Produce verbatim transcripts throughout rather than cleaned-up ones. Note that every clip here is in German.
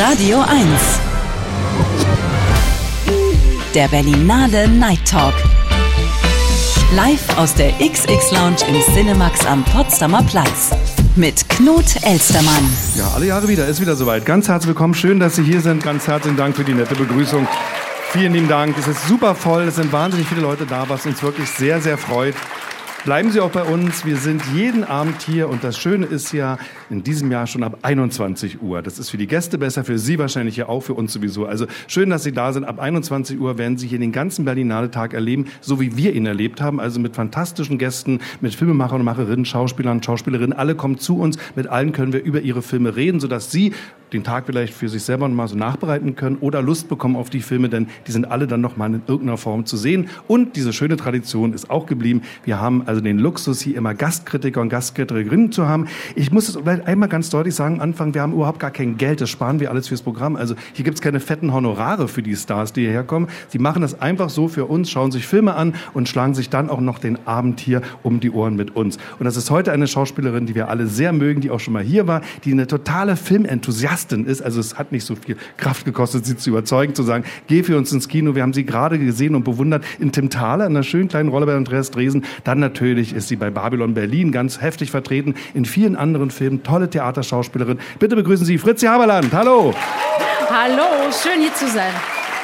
Radio eins. Der Berlinale Night Talk. Live aus der X X Lounge im Cinemax am Potsdamer Platz. Mit Knut Elstermann. Ja, alle Jahre wieder, ist wieder soweit. Ganz herzlich willkommen, schön, dass Sie hier sind. Ganz herzlichen Dank für die nette Begrüßung. Vielen lieben Dank, es ist super voll, es sind wahnsinnig viele Leute da, was uns wirklich sehr, sehr freut. Bleiben Sie auch bei uns, wir sind jeden Abend hier und das Schöne ist ja, in diesem Jahr schon ab einundzwanzig Uhr. Das ist für die Gäste besser, für Sie wahrscheinlich ja auch, für uns sowieso. Also schön, dass Sie da sind. Ab einundzwanzig Uhr werden Sie hier den ganzen Berlinale-Tag erleben, so wie wir ihn erlebt haben. Also mit fantastischen Gästen, mit Filmemachern und Macherinnen, Schauspielern, Schauspielerinnen. Alle kommen zu uns, mit allen können wir über ihre Filme reden, sodass Sie den Tag vielleicht für sich selber mal so nachbereiten können oder Lust bekommen auf die Filme, denn die sind alle dann noch mal in irgendeiner Form zu sehen. Und diese schöne Tradition ist auch geblieben. Wir haben also den Luxus, hier immer Gastkritiker und Gastkritikerinnen zu haben. Ich muss es vielleicht einmal ganz deutlich sagen, am Anfang, wir haben überhaupt gar kein Geld, das sparen wir alles fürs Programm. Also hier gibt es keine fetten Honorare für die Stars, die hierher kommen. Sie machen das einfach so für uns, schauen sich Filme an und schlagen sich dann auch noch den Abend hier um die Ohren mit uns. Und das ist heute eine Schauspielerin, die wir alle sehr mögen, die auch schon mal hier war, die eine totale Filmenthusiastin ist. Also es hat nicht so viel Kraft gekostet, sie zu überzeugen, zu sagen, geh für uns ins Kino. Wir haben sie gerade gesehen und bewundert in Tim Thaler, in einer schönen kleinen Rolle bei Andreas Dresen. Dann natürlich ist sie bei Babylon Berlin ganz heftig vertreten, in vielen anderen Filmen, tolle Theaterschauspielerin. Bitte begrüßen Sie Fritzi Haberland. Hallo. Hallo, schön hier zu sein.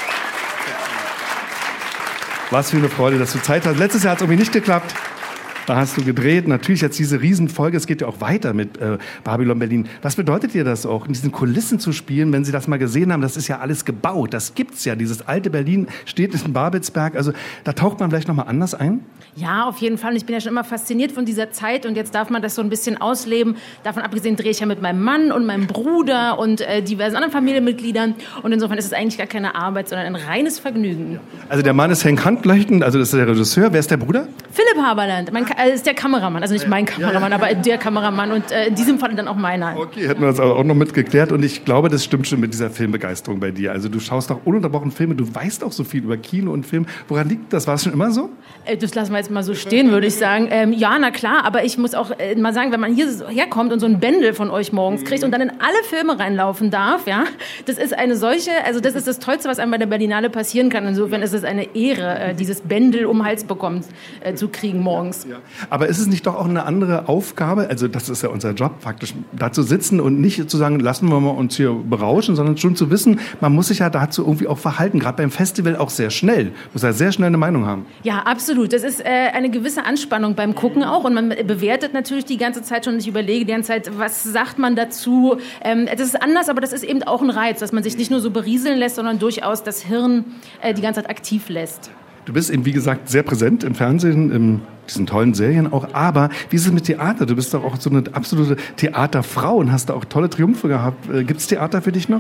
Was für eine Freude, dass du Zeit hast. Letztes Jahr hat es irgendwie nicht geklappt. Da hast du gedreht. Natürlich jetzt diese Riesenfolge. Es geht ja auch weiter mit äh, Babylon Berlin. Was bedeutet dir das auch, in diesen Kulissen zu spielen, wenn Sie das mal gesehen haben? Das ist ja alles gebaut. Das gibt's ja. Dieses alte Berlin steht in Babelsberg. Also da taucht man vielleicht noch mal anders ein? Ja, auf jeden Fall. Ich bin ja schon immer fasziniert von dieser Zeit und jetzt darf man das so ein bisschen ausleben. Davon abgesehen drehe ich ja mit meinem Mann und meinem Bruder und äh, diversen anderen Familienmitgliedern. Und insofern ist es eigentlich gar keine Arbeit, sondern ein reines Vergnügen. Also der Mann ist Henk Handleuchten, also das ist der Regisseur. Wer ist der Bruder? Philipp Haberland. Mein Ka- ist der Kameramann. Also nicht mein Kameramann, ja, ja, ja. aber der Kameramann und äh, in diesem Fall dann auch meiner. Okay, hätten wir das auch noch mitgeklärt. Und ich glaube, das stimmt schon mit dieser Filmbegeisterung bei dir. Also du schaust auch ununterbrochen Filme, du weißt auch so viel über Kino und Film. Woran liegt das? War es schon immer so? Äh, das lassen wir jetzt mal so stehen, würde ich sagen. Ähm, ja, na klar, aber ich muss auch äh, mal sagen, wenn man hier so herkommt und so ein Bändel von euch morgens kriegt und dann in alle Filme reinlaufen darf, ja, das ist eine solche, also das ist das Tollste, was einem bei der Berlinale passieren kann. Insofern ist es eine Ehre, äh, dieses Bändel um den Hals bekommen äh, zu kriegen morgens. Ja. Aber ist es nicht doch auch eine andere Aufgabe, also das ist ja unser Job faktisch, da zu sitzen und nicht zu sagen, lassen wir mal uns hier berauschen, sondern schon zu wissen, man muss sich ja dazu irgendwie auch verhalten, gerade beim Festival auch sehr schnell, muss ja sehr schnell eine Meinung haben. Ja, absolut. Das ist äh, eine gewisse Anspannung beim Gucken auch und man bewertet natürlich die ganze Zeit schon und ich überlege die ganze Zeit, was sagt man dazu. Ähm, das ist anders, aber das ist eben auch ein Reiz, dass man sich nicht nur so berieseln lässt, sondern durchaus das Hirn äh, die ganze Zeit aktiv lässt. Du bist eben, wie gesagt, sehr präsent im Fernsehen, in diesen tollen Serien auch. Aber wie ist es mit Theater? Du bist doch auch so eine absolute Theaterfrau und hast da auch tolle Triumphe gehabt. Gibt es Theater für dich noch?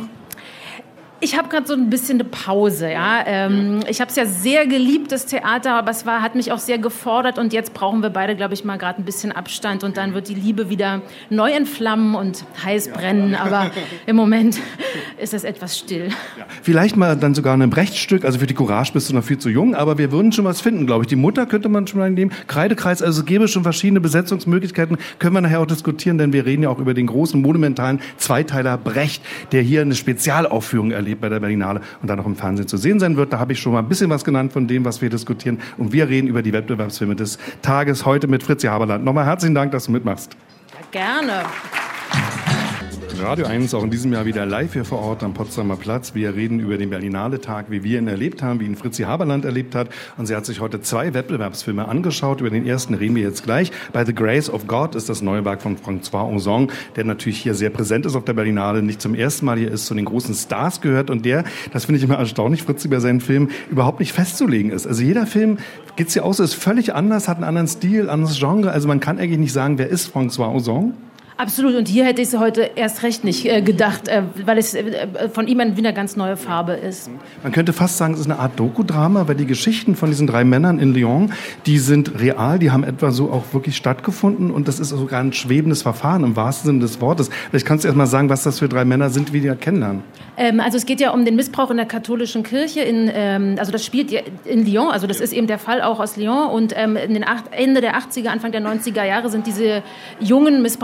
Ich habe gerade so ein bisschen eine Pause, ja. Ähm, ich habe es ja sehr geliebt, das Theater, aber es war, hat mich auch sehr gefordert und jetzt brauchen wir beide, glaube ich, mal gerade ein bisschen Abstand und dann wird die Liebe wieder neu entflammen und heiß brennen, aber im Moment ist es etwas still. Ja. Vielleicht mal dann sogar ein Brechtstück, also für die Courage bist du noch viel zu jung, aber wir würden schon was finden, glaube ich. Die Mutter könnte man schon mal nehmen, Kreidekreis, also es gäbe schon verschiedene Besetzungsmöglichkeiten, können wir nachher auch diskutieren, denn wir reden ja auch über den großen, monumentalen Zweiteiler Brecht, der hier eine Spezialaufführung erlebt bei der Berlinale und dann auch im Fernsehen zu sehen sein wird. Da habe ich schon mal ein bisschen was genannt von dem, was wir diskutieren. Und wir reden über die Wettbewerbsfilme des Tages heute mit Fritzi Haberland. Nochmal herzlichen Dank, dass du mitmachst. Ja, gerne. Radio eins auch in diesem Jahr wieder live hier vor Ort am Potsdamer Platz. Wir reden über den Berlinale-Tag, wie wir ihn erlebt haben, wie ihn Fritzi Haberland erlebt hat. Und sie hat sich heute zwei Wettbewerbsfilme angeschaut. Über den ersten reden wir jetzt gleich. By the Grace of God ist das neue Werk von François Ozon, der natürlich hier sehr präsent ist auf der Berlinale, nicht zum ersten Mal hier ist, zu den großen Stars gehört und der, das finde ich immer erstaunlich, Fritzi, bei seinen Filmen überhaupt nicht festzulegen ist. Also jeder Film, geht's hier aus, ist völlig anders, hat einen anderen Stil, anderes Genre. Also man kann eigentlich nicht sagen, wer ist François Ozon? Absolut. Und hier hätte ich es heute erst recht nicht äh, gedacht, äh, weil es äh, von ihm eine ganz neue Farbe ist. Man könnte fast sagen, es ist eine Art Doku-Drama, weil die Geschichten von diesen drei Männern in Lyon, die sind real, die haben etwa so auch wirklich stattgefunden und das ist sogar ein schwebendes Verfahren im wahrsten Sinne des Wortes. Vielleicht kannst du erst mal sagen, was das für drei Männer sind, wie die ja kennenlernen. Ähm, also es geht ja um den Missbrauch in der katholischen Kirche. In, ähm, also das spielt ja in Lyon, also das ist eben der Fall auch aus Lyon. Und ähm, in den acht, Ende der achtziger, Anfang der neunziger Jahre sind diese Jungen missbraucht worden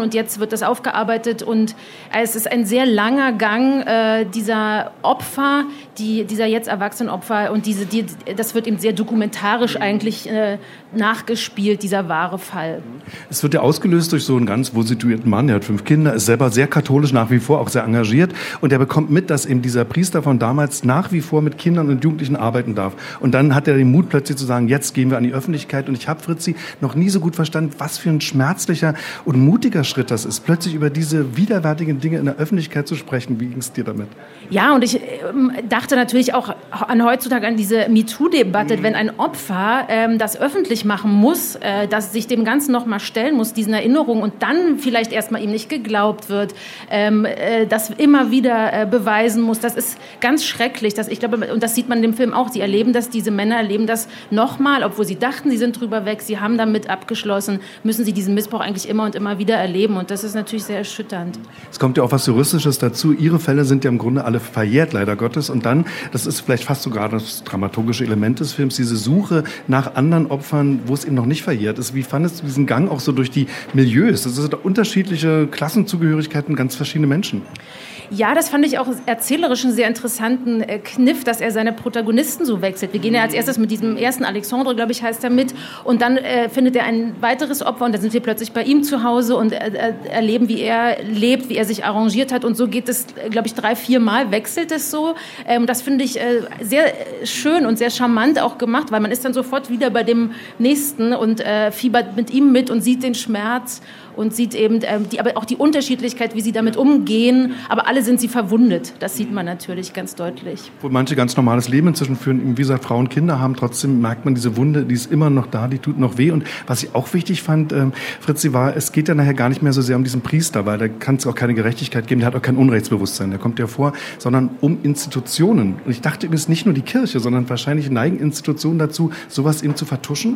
und jetzt wird das aufgearbeitet und es ist ein sehr langer Gang äh, dieser Opfer, die, dieser jetzt erwachsenen Opfer und diese, die, das wird eben sehr dokumentarisch eigentlich äh, nachgespielt, dieser wahre Fall. Es wird ja ausgelöst durch so einen ganz wohl situierten Mann, der hat fünf Kinder, ist selber sehr katholisch nach wie vor, auch sehr engagiert und er bekommt mit, dass eben dieser Priester von damals nach wie vor mit Kindern und Jugendlichen arbeiten darf. Und dann hat er den Mut plötzlich zu sagen, jetzt gehen wir an die Öffentlichkeit und ich habe, Fritzi, noch nie so gut verstanden, was für ein schmerzlicher und mutiger Schritt das ist, plötzlich über diese widerwärtigen Dinge in der Öffentlichkeit zu sprechen. Wie ging es dir damit? Ja, und ich ähm, dachte natürlich auch an heutzutage an diese MeToo-Debatte, mhm. wenn ein Opfer ähm, das öffentlich machen muss, äh, dass sich dem Ganzen noch mal stellen muss, diesen Erinnerungen und dann vielleicht erstmal ihm nicht geglaubt wird, ähm, äh, das immer wieder äh, beweisen muss. Das ist ganz schrecklich. Das, ich glaube, und das sieht man in dem Film auch. Die erleben das, diese Männer erleben das nochmal, obwohl sie dachten, sie sind drüber weg, sie haben damit abgeschlossen, müssen sie diesen Missbrauch eigentlich immer und immer wieder erleben. Und das ist natürlich sehr erschütternd. Es kommt ja auch was Juristisches dazu. Ihre Fälle sind ja im Grunde alle verjährt, leider Gottes. Und dann, das ist vielleicht fast sogar das dramaturgische Element des Films, diese Suche nach anderen Opfern, wo es eben noch nicht verjährt ist. Wie fandest du diesen Gang auch so durch die Milieus? Das sind unterschiedliche Klassenzugehörigkeiten, ganz verschiedene Menschen. Ja, das fand ich auch erzählerisch einen sehr interessanten äh, Kniff, dass er seine Protagonisten so wechselt. Wir gehen ja als erstes mit diesem ersten Alexandre, glaube ich, heißt er mit. Und dann äh, findet er ein weiteres Opfer und dann sind wir plötzlich bei ihm zu Hause und äh, erleben, wie er lebt, wie er sich arrangiert hat. Und so geht es, glaube ich, drei, vier Mal wechselt es so. Ähm, das finde ich äh, sehr schön und sehr charmant auch gemacht, weil man ist dann sofort wieder bei dem Nächsten und äh, fiebert mit ihm mit und sieht den Schmerz und sieht eben ähm, die, aber auch die Unterschiedlichkeit, wie sie damit umgehen. Aber alle sind sie verwundet. Das sieht man natürlich ganz deutlich. Wo manche ganz normales Leben inzwischen führen, wie gesagt, Frauen, Kinder haben, trotzdem merkt man diese Wunde, die ist immer noch da, die tut noch weh. Und was ich auch wichtig fand, ähm, Fritzi, war, es geht ja nachher gar nicht mehr so sehr um diesen Priester, weil da kann es auch keine Gerechtigkeit geben, der hat auch kein Unrechtsbewusstsein, der kommt ja vor, sondern um Institutionen. Und ich dachte übrigens nicht nur die Kirche, sondern wahrscheinlich neigen Institutionen dazu, sowas eben zu vertuschen.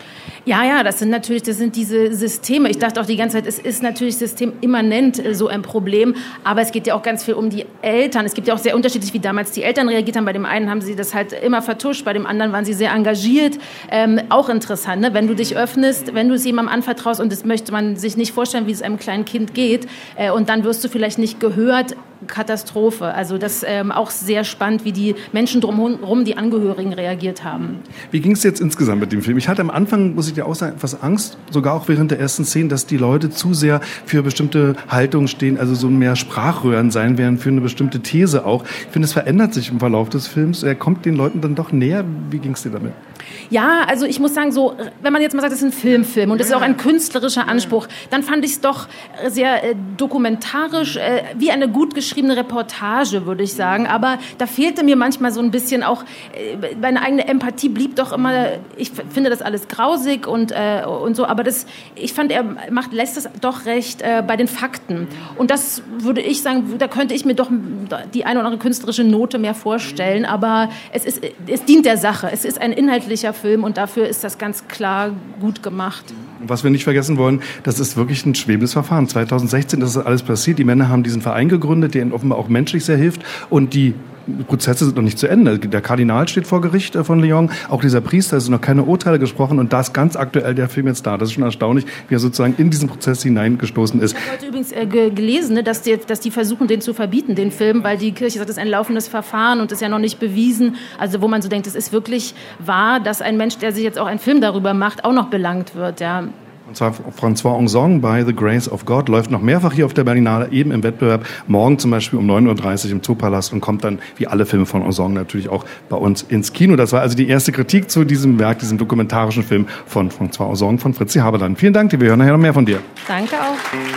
Ja, ja, das sind natürlich, das sind diese Systeme. Ich dachte auch die ganze Zeit, es ist natürlich systemimmanent äh, so ein Problem, aber es geht ja auch ganz viel um die Eltern. Es gibt ja auch sehr unterschiedlich, wie damals die Eltern reagiert haben. Bei dem einen haben sie das halt immer vertuscht, bei dem anderen waren sie sehr engagiert. Ähm, auch interessant, ne? Wenn du dich öffnest, wenn du es jemandem anvertraust und das möchte man sich nicht vorstellen, wie es einem kleinen Kind geht äh, und dann wirst du vielleicht nicht gehört, Katastrophe. Also das ähm, auch sehr spannend, wie die Menschen drumherum, die Angehörigen reagiert haben. Wie ging es jetzt insgesamt mit dem Film? Ich hatte am Anfang, muss ich dir auch sagen, etwas Angst, sogar auch während der ersten Szene, dass die Leute zu sehr für bestimmte Haltungen stehen, also so mehr Sprachröhren sein werden, für eine bestimmte These auch. Ich finde, es verändert sich im Verlauf des Films. Er kommt den Leuten dann doch näher. Wie ging es dir damit? Ja, also ich muss sagen, so, wenn man jetzt mal sagt, das ist ein Filmfilm und das ist auch ein künstlerischer Anspruch, dann fand ich es doch sehr äh, dokumentarisch, äh, wie eine gut geschriebene Reportage, würde ich sagen. Aber da fehlte mir manchmal so ein bisschen auch, äh, meine eigene Empathie blieb doch immer, ich f- finde das alles grausig und, äh, und so, aber das, ich fand, er macht, lässt es doch recht äh, bei den Fakten. Und das würde ich sagen, da könnte ich mir doch die eine oder andere künstlerische Note mehr vorstellen, aber es ist, es dient der Sache. Es ist ein inhaltlicher Film und dafür ist das ganz klar gut gemacht. Was wir nicht vergessen wollen, das ist wirklich ein schwebendes Verfahren. zweitausendsechzehn ist das alles passiert. Die Männer haben diesen Verein gegründet, der ihnen offenbar auch menschlich sehr hilft. Und die Prozesse sind noch nicht zu Ende. Der Kardinal steht vor Gericht von Lyon. Auch dieser Priester, es sind noch keine Urteile gesprochen. Und da ist ganz aktuell der Film jetzt da. Das ist schon erstaunlich, wie er sozusagen in diesen Prozess hineingestoßen ist. Ich habe heute übrigens äh, ge- gelesen, ne, dass, die, dass die versuchen, den zu verbieten, den Film, weil die Kirche sagt, das ist ein laufendes Verfahren und ist ja noch nicht bewiesen. Also wo man so denkt, es ist wirklich wahr, dass ein Mensch, der sich jetzt auch einen Film darüber macht, auch noch belangt wird, ja. Und zwar François Ozon bei The Grace of God läuft noch mehrfach hier auf der Berlinale, eben im Wettbewerb. Morgen zum Beispiel um neun Uhr dreißig im Zoopalast und kommt dann, wie alle Filme von Ozon, natürlich auch bei uns ins Kino. Das war also die erste Kritik zu diesem Werk, diesem dokumentarischen Film von François Ozon von Fritzi Haberland. Vielen Dank dir, wir hören nachher noch mehr von dir. Danke auch.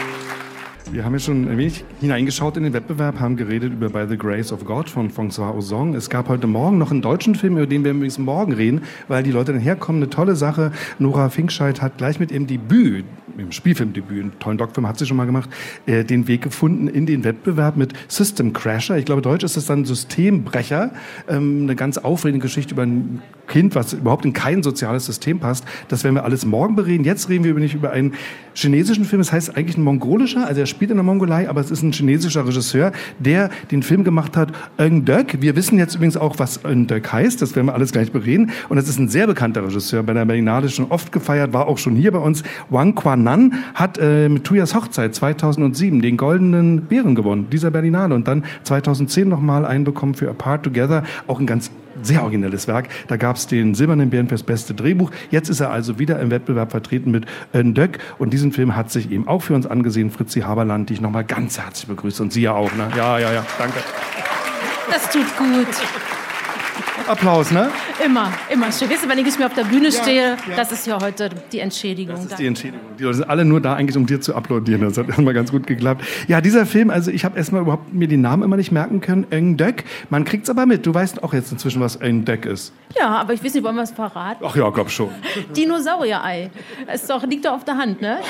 Wir haben ja schon ein wenig hineingeschaut in den Wettbewerb, haben geredet über By the Grace of God von François Ozon. Es gab heute Morgen noch einen deutschen Film, über den wir übrigens morgen reden, weil die Leute dann herkommen. Eine tolle Sache. Nora Finkscheid hat gleich mit ihrem Debüt, mit dem Spielfilmdebüt, einen tollen Doc-Film hat sie schon mal gemacht, äh, den Weg gefunden in den Wettbewerb mit System Crasher. Ich glaube, deutsch ist das dann Systembrecher. Ähm, eine ganz aufregende Geschichte über ein Kind, was überhaupt in kein soziales System passt. Das werden wir alles morgen bereden. Jetzt reden wir nicht über einen chinesischen Film. Das heißt eigentlich ein mongolischer, also er spielt in der Mongolei, aber es ist ein chinesischer Regisseur, der den Film gemacht hat, Eng Dök. Wir wissen jetzt übrigens auch, was Eng Dök heißt. Das werden wir alles gleich bereden. Und das ist ein sehr bekannter Regisseur, bei der Berlinale schon oft gefeiert, war auch schon hier bei uns. Wang Quan Mann hat äh, mit Tuyas Hochzeit zweitausendsieben den Goldenen Bären gewonnen, dieser Berlinale. Und dann zweitausendzehn nochmal einen bekommen für Apart Together, auch ein ganz sehr originelles Werk. Da gab es den Silbernen Bären fürs beste Drehbuch. Jetzt ist er also wieder im Wettbewerb vertreten mit Ön Dök. Und diesen Film hat sich eben auch für uns angesehen, Fritzi Haberland, die ich nochmal ganz herzlich begrüße. Und Sie ja auch, ne? Ja, ja, ja, danke. Das tut gut. Applaus, ne? Immer, immer schön. Weißt du, wenn ich nicht mehr auf der Bühne stehe, ja. das ist ja heute die Entschädigung. Das ist die Entschädigung. Die Leute sind alle nur da eigentlich, um dir zu applaudieren. Das hat immer ganz gut geklappt. Ja, dieser Film, also ich habe erstmal überhaupt mir die Namen immer nicht merken können. Ön Dök. Man kriegt's aber mit. Du weißt auch jetzt inzwischen, was Ön Dök ist. Ja, aber ich weiß nicht, wollen wir es verraten? Ach ja, glaub schon. Dinosaurier-Ei. Es doch, liegt doch auf der Hand, ne?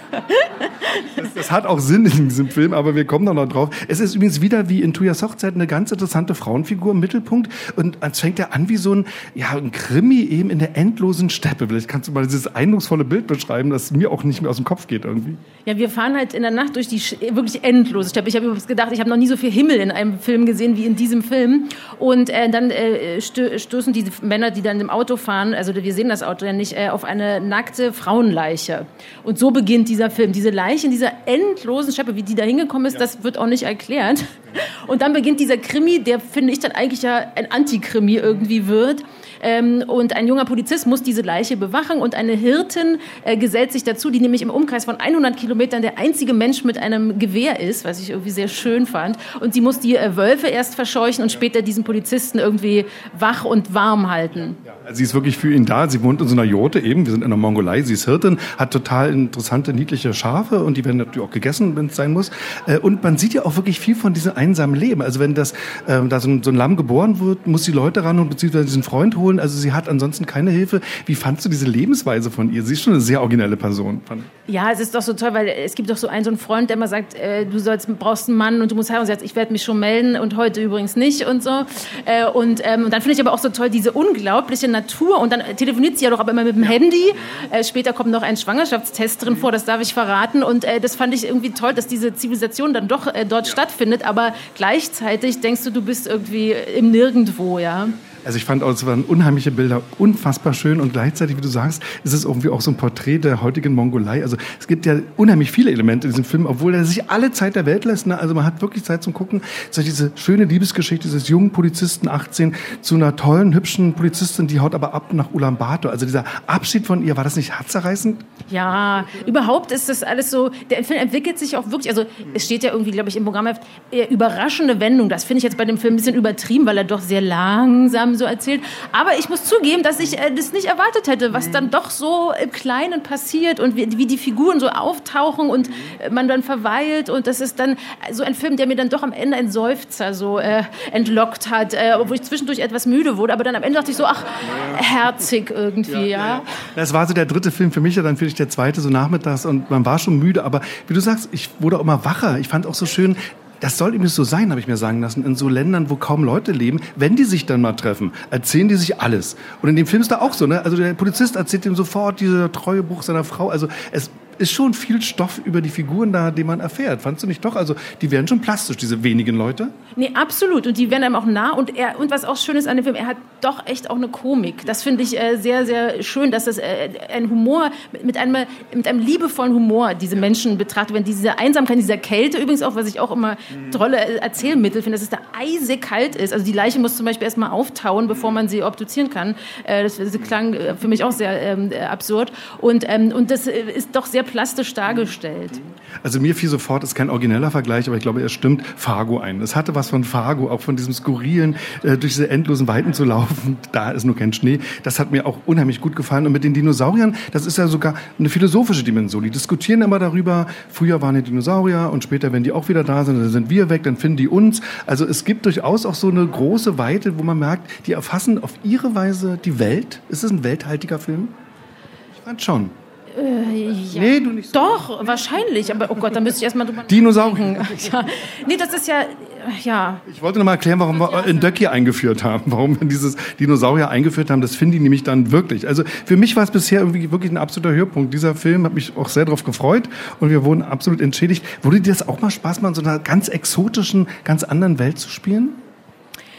Das, das hat auch Sinn in diesem Film, aber wir kommen da noch drauf. Es ist übrigens wieder wie in Tuyas Hochzeit eine ganz interessante Frauenfigur im Mittelpunkt und es fängt ja an wie so ein, ja, ein Krimi eben in der endlosen Steppe. Vielleicht kannst du mal dieses eindrucksvolle Bild beschreiben, das mir auch nicht mehr aus dem Kopf geht irgendwie. Ja, wir fahren halt in der Nacht durch die wirklich endlose Steppe. Ich habe übrigens gedacht, ich habe noch nie so viel Himmel in einem Film gesehen wie in diesem Film. Und äh, dann äh, stö- stoßen die Männer, die dann im Auto fahren, also wir sehen das Auto ja nicht, äh, auf eine nackte Frauenleiche. Und so beginnt dieser Film. Diese Leiche in dieser endlosen Steppe, wie die da hingekommen ist, ja. Das wird auch nicht erklärt. Und dann beginnt dieser Krimi, der, finde ich, dann eigentlich ja ein Antikrimi irgendwie wird. Ähm, und ein junger Polizist muss diese Leiche bewachen und eine Hirtin äh, gesellt sich dazu, die nämlich im Umkreis von hundert Kilometern der einzige Mensch mit einem Gewehr ist, was ich irgendwie sehr schön fand. Und sie muss die äh, Wölfe erst verscheuchen und später diesen Polizisten irgendwie wach und warm halten. Ja, also sie ist wirklich für ihn da. Sie wohnt in so einer Jurte eben. Wir sind in der Mongolei. Sie ist Hirtin, hat total interessante, niedliche Schafe und die werden natürlich auch gegessen, wenn es sein muss. Äh, und man sieht ja auch wirklich viel von diesem einsamen Leben. Also wenn das, äh, da so ein, so ein Lamm geboren wird, muss die Leute ran und beziehungsweise diesen Freund holen. Also sie hat ansonsten keine Hilfe. Wie fandst du diese Lebensweise von ihr? Sie ist schon eine sehr originelle Person. Fand ich. Ja, es ist doch so toll, weil es gibt doch so einen, so einen Freund, der immer sagt, äh, du sollst, brauchst einen Mann und du musst heiraten. Und sie sagt, ich werde mich schon melden und heute übrigens nicht und so. Äh, und, ähm, und dann finde ich aber auch so toll diese unglaubliche Natur. Und dann telefoniert sie ja doch aber immer mit dem Handy. Äh, später kommt noch ein Schwangerschaftstest drin vor, das darf ich verraten. Und äh, das fand ich irgendwie toll, dass diese Zivilisation dann doch äh, dort ja. stattfindet. Aber gleichzeitig denkst du, du bist irgendwie im Nirgendwo, ja. Also ich fand auch, es waren unheimliche Bilder, unfassbar schön und gleichzeitig, wie du sagst, ist es irgendwie auch so ein Porträt der heutigen Mongolei. Also es gibt ja unheimlich viele Elemente in diesem Film, obwohl er sich alle Zeit der Welt lässt. Ne? Also man hat wirklich Zeit zum Gucken. So diese schöne Liebesgeschichte dieses jungen Polizisten, achtzehn, zu einer tollen, hübschen Polizistin, die haut aber ab nach Ulaanbaatar. Also dieser Abschied von ihr, war das nicht herzzerreißend? Ja, überhaupt ist das alles so, der Film entwickelt sich auch wirklich, also es steht ja irgendwie, glaube ich, im Programm, überraschende Wendung. Das finde ich jetzt bei dem Film ein bisschen übertrieben, weil er doch sehr langsam so erzählt. Aber ich muss zugeben, dass ich äh, das nicht erwartet hätte, was dann doch so im Kleinen passiert und wie, wie die Figuren so auftauchen und äh, man dann verweilt und das ist dann so ein Film, der mir dann doch am Ende einen Seufzer so äh, entlockt hat, äh, obwohl ich zwischendurch etwas müde wurde, aber dann am Ende dachte ich so, ach, herzig irgendwie, ja. ja. ja. Das war so der dritte Film für mich, ja dann für dich der zweite so nachmittags und man war schon müde, aber wie du sagst, ich wurde auch immer wacher. Ich fand auch so schön, das soll eben so sein, habe ich mir sagen lassen, in so Ländern, wo kaum Leute leben, wenn die sich dann mal treffen, erzählen die sich alles. Und in dem Film ist da auch so, ne? Also der Polizist erzählt ihm sofort dieser Treuebruch seiner Frau. Also es ist schon viel Stoff über die Figuren da, den man erfährt. Fandst du nicht doch? Also die werden schon plastisch, diese wenigen Leute. Nee, absolut. Und die werden einem auch nah. Und, er, und was auch schön ist an dem Film, er hat doch echt auch eine Komik. Das finde ich äh, sehr, sehr schön, dass das äh, ein Humor, mit einem, mit einem liebevollen Humor diese Menschen betrachtet werden. Diese Einsamkeit, dieser Kälte übrigens auch, was ich auch immer tolle Erzählmittel finde, dass es da eisekalt ist. Also die Leiche muss zum Beispiel erstmal auftauen, bevor man sie obduzieren kann. Äh, das, das klang für mich auch sehr ähm, absurd. Und, ähm, und das ist doch sehr plastisch dargestellt. Also mir fiel sofort, ist kein origineller Vergleich, aber ich glaube, er stimmt, Fargo ein. Es hatte was von Fargo, auch von diesem Skurrilen, äh, durch diese endlosen Weiten zu laufen. Da ist nur kein Schnee. Das hat mir auch unheimlich gut gefallen. Und mit den Dinosauriern, das ist ja sogar eine philosophische Dimension. Die diskutieren immer darüber, früher waren die Dinosaurier und später, wenn die auch wieder da sind, dann sind wir weg, dann finden die uns. Also es gibt durchaus auch so eine große Weite, wo man merkt, die erfassen auf ihre Weise die Welt. Ist es ein welthaltiger Film? Ich fand schon. Äh, ja. Nee, du nicht so. Doch, wahrscheinlich. Aber oh Gott, da müsste ich erstmal drüber Dinosaurier. Ja. Nee, das ist ja, ja. Ich wollte noch mal erklären, warum wir Ön Dök hier eingeführt haben. Warum wir dieses Dinosaurier eingeführt haben, das finden die nämlich dann wirklich. Also für mich war es bisher irgendwie wirklich ein absoluter Höhepunkt. Dieser Film hat mich auch sehr darauf gefreut und wir wurden absolut entschädigt. Würde dir das auch mal Spaß machen, in so einer ganz exotischen, ganz anderen Welt zu spielen?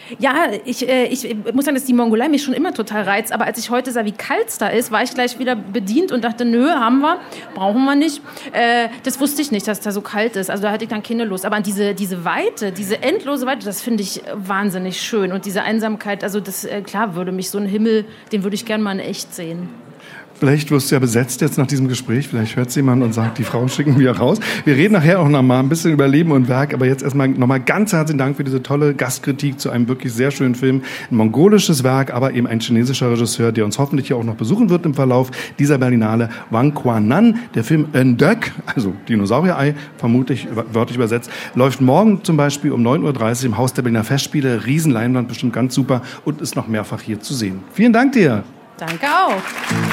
Ja, ich, äh, ich muss sagen, dass die Mongolei mich schon immer total reizt, aber als ich heute sah, wie kalt es da ist, war ich gleich wieder bedient und dachte, nö, haben wir, brauchen wir nicht. Äh, das wusste ich nicht, dass da so kalt ist, also da hatte ich dann keine Lust. Aber diese, diese Weite, diese endlose Weite, das finde ich wahnsinnig schön und diese Einsamkeit, also das, äh, klar, würde mich so ein Himmel, den würde ich gerne mal in echt sehen. Vielleicht wirst du ja besetzt jetzt nach diesem Gespräch. Vielleicht hört es jemand und sagt, die Frau schicken wir raus. Wir reden nachher auch noch mal ein bisschen über Leben und Werk. Aber jetzt erstmal nochmal ganz herzlichen Dank für diese tolle Gastkritik zu einem wirklich sehr schönen Film. Ein mongolisches Werk, aber eben ein chinesischer Regisseur, der uns hoffentlich hier auch noch besuchen wird im Verlauf dieser Berlinale. Wang Quan'an, der Film Ndök, also Dinosaurier-Ei, vermutlich wörtlich übersetzt, läuft morgen zum Beispiel um neun Uhr dreißig im Haus der Berliner Festspiele. Riesenleinwand, bestimmt ganz super und ist noch mehrfach hier zu sehen. Vielen Dank dir. Danke auch.